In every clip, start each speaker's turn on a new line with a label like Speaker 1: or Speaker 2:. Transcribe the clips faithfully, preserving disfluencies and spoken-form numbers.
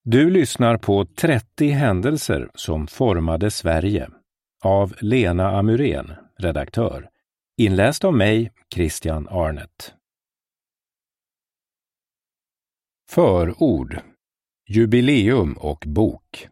Speaker 1: Du lyssnar på trettio händelser som formade Sverige av Lena Amurén, redaktör. Inläst av mig, Christian Arnett. Förord, jubileum och bok.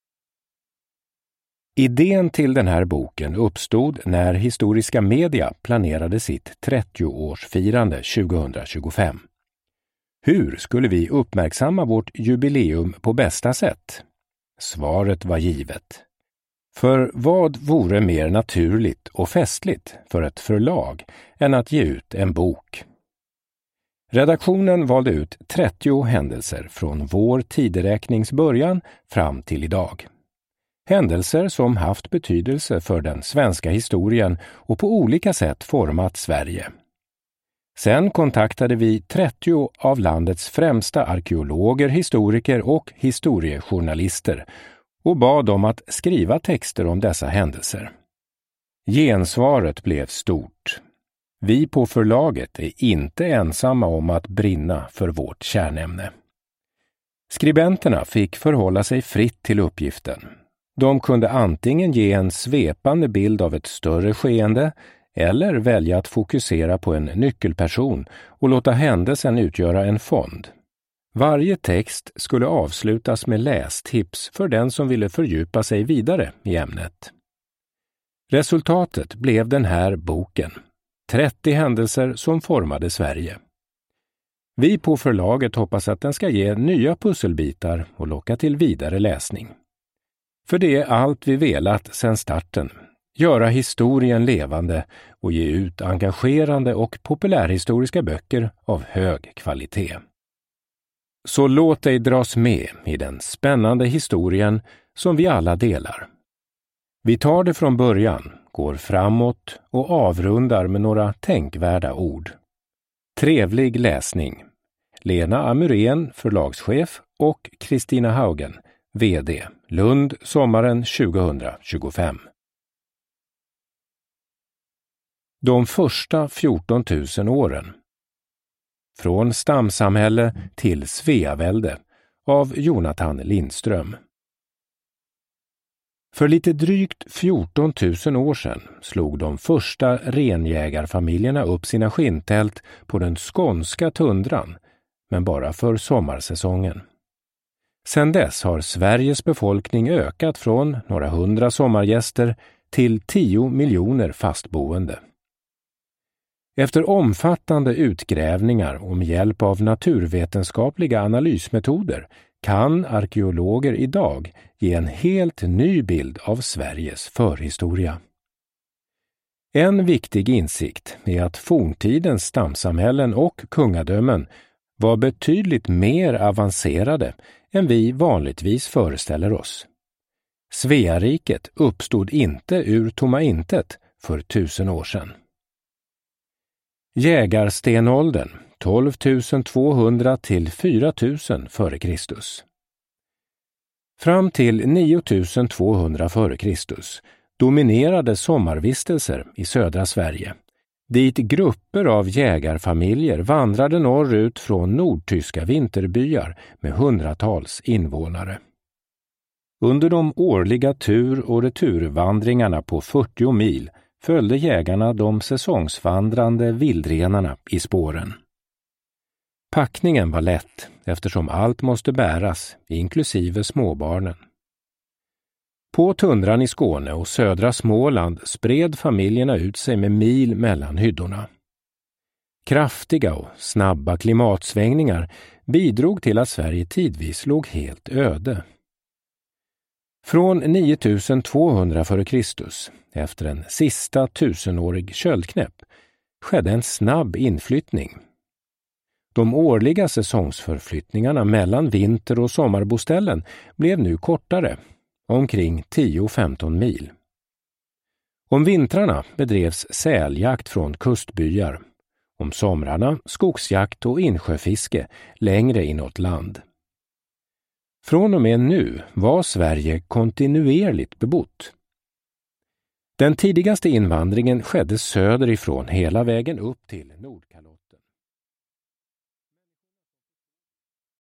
Speaker 1: Idén till den här boken uppstod när Historiska Media planerade sitt trettioårsfirande tjugohundratjugofem. Hur skulle vi uppmärksamma vårt jubileum på bästa sätt? Svaret var givet. För vad vore mer naturligt och festligt för ett förlag än att ge ut en bok? Redaktionen valde ut trettio händelser från vår tideräknings början fram till idag. Händelser som haft betydelse för den svenska historien och på olika sätt format Sverige. Sen kontaktade vi trettio av landets främsta arkeologer, historiker och historiejournalister och bad dem att skriva texter om dessa händelser. Gensvaret blev stort. Vi på förlaget är inte ensamma om att brinna för vårt kärnämne. Skribenterna fick förhålla sig fritt till uppgiften. De kunde antingen ge en svepande bild av ett större skeende eller välja att fokusera på en nyckelperson och låta händelsen utgöra en fond. Varje text skulle avslutas med lästips för den som ville fördjupa sig vidare i ämnet. Resultatet blev den här boken, trettio händelser som formade Sverige. Vi på förlaget hoppas att den ska ge nya pusselbitar och locka till vidare läsning. För det är allt vi velat sedan starten. Göra historien levande och ge ut engagerande och populärhistoriska böcker av hög kvalitet. Så låt dig dras med i den spännande historien som vi alla delar. Vi tar det från början, går framåt och avrundar med några tänkvärda ord. Trevlig läsning. Lena Amurén, förlagschef, och Kristina Haugen, V D, Lund, sommaren tjugohundratjugofem. De första fjorton tusen åren. Från stamsamhälle till Sveavälde av Jonathan Lindström. För lite drygt fjorton tusen år sedan slog de första renjägarfamiljerna upp sina skinntält på den skånska tundran, men bara för sommarsäsongen. Sedan dess har Sveriges befolkning ökat från några hundra sommargäster till tio miljoner fastboende. Efter omfattande utgrävningar och med hjälp av naturvetenskapliga analysmetoder kan arkeologer idag ge en helt ny bild av Sveriges förhistoria. En viktig insikt är att forntidens stamsamhällen och kungadömen var betydligt mer avancerade än vi vanligtvis föreställer oss. Sveariket uppstod inte ur tomma intet för tusen år sedan. Jägarstenåldern tolv tusen tvåhundra till fyra tusen före Kristus. Fram till nio tusen tvåhundra före Kristus dominerade sommarvistelser i södra Sverige, dit grupper av jägarfamiljer vandrade norrut från nordtyska vinterbyar med hundratals invånare. Under de årliga tur- och returvandringarna på fyrtio mil följde jägarna de säsongsvandrande vildrenarna i spåren. Packningen var lätt eftersom allt måste bäras, inklusive småbarnen. På tundran i Skåne och södra Småland spred familjerna ut sig med mil mellan hyddorna. Kraftiga och snabba klimatsvängningar bidrog till att Sverige tidvis låg helt öde. Från nio tusen tvåhundra före Kristus, efter en sista tusenårig köldknäpp, skedde en snabb inflyttning. De årliga säsongsförflyttningarna mellan vinter- och sommarboställen blev nu kortare, omkring tio till femton mil. Om vintrarna bedrevs säljakt från kustbyar, om somrarna skogsjakt och insjöfiske längre inåt land. Från och med nu var Sverige kontinuerligt bebott. Den tidigaste invandringen skedde söderifrån hela vägen upp till Nordkalotten.